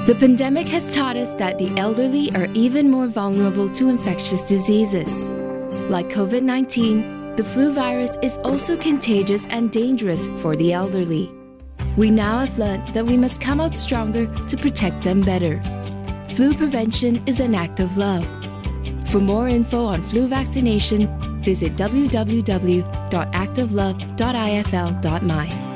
The pandemic has taught us that the elderly are even more vulnerable to infectious diseases. Like COVID-19, the flu virus is also contagious and dangerous for the elderly. We now have learned that we must come out stronger to protect them better. Flu prevention is an act of love. For more info on flu vaccination, visit www.actofelove.ifl.my.